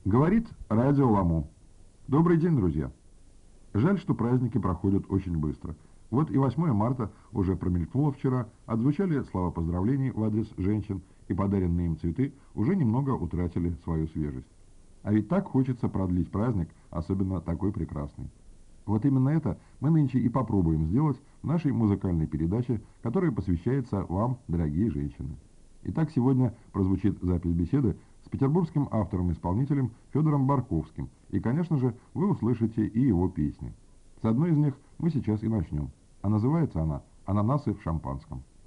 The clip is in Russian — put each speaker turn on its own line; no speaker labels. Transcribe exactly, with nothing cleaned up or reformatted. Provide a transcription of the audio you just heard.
Говорит радио Ламу. Добрый день, друзья. Жаль, что праздники проходят очень быстро. Вот и восьмое марта уже промелькнуло вчера, отзвучали слова поздравлений в адрес женщин, и подаренные им цветы уже немного утратили свою свежесть. А ведь так хочется продлить праздник, особенно такой прекрасный. Вот именно это мы нынче и попробуем сделать в нашей музыкальной передаче, которая посвящается вам, дорогие женщины. Итак, сегодня прозвучит запись беседы с петербургским автором-исполнителем Федором Барковским, и, конечно же, вы услышите и его песни. С одной из них мы сейчас и начнем, а называется она «Ананасы в шампанском».